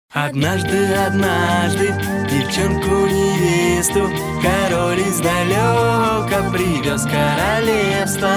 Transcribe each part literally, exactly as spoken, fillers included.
Однажды, однажды девчонку-невесту король издалека привез в королевство.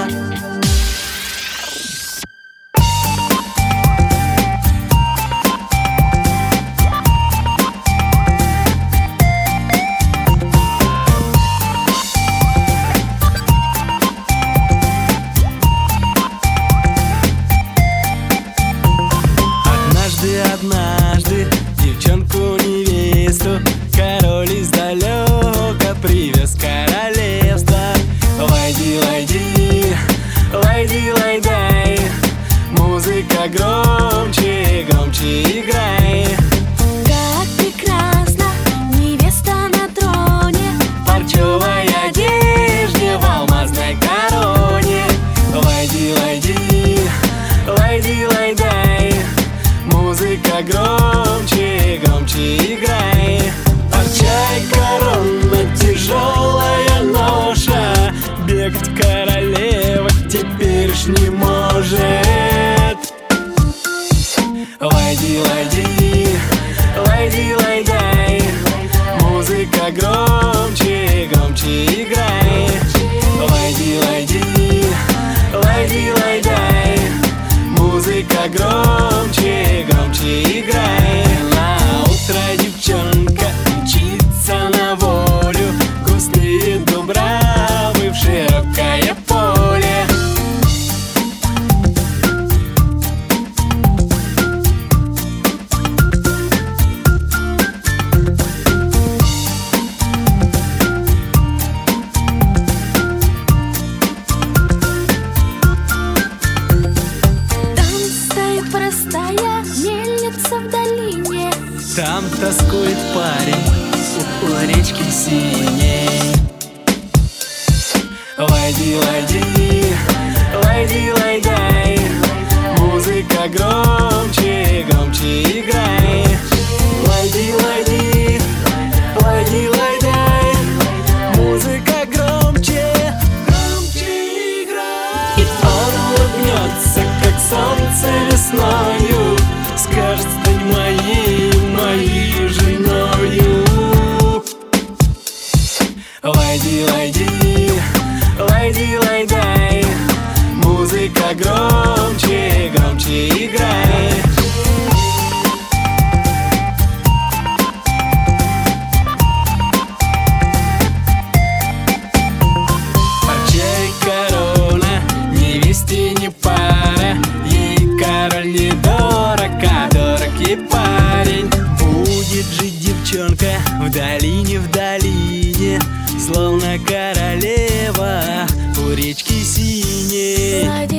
Однажды, однажды девчонку-невесту король издалека привез в королевство. Войди, войди, войди, войдай, музыка громче, громче играй. Как прекрасна невеста на троне, Парчевой одежде, в алмазной короне. Войди, войди, войди, войдай, музыка громче, громче играй. Парчай, корона, тяжелая ноша, бегать королева теперь ж не может. Войди, войди, войди, войдай, музыка громче, громче играй. Войди, войди, войди, войдай, музыка громче, громче играй. На утро девчонка мчится на волю, густые дубравы в широкое поле. там стоит простая мельница в долине. Там тоскует парень у речки синей. Войди, войди, войди, войдай, музыка громче, громче играй. Войди, войди, войди, войдай, музыка громче, громче играй. И он улыбнется, как солнце весною, скажет: стань моей, моей женою. Войди, войди, войди, войдай, музыка громче, громче играй. Парчай, корона, невесте не пара, ей король не дорог, а дорог ей парень. Будет жить девчонка в долине, в долине, словно королева у речки синей.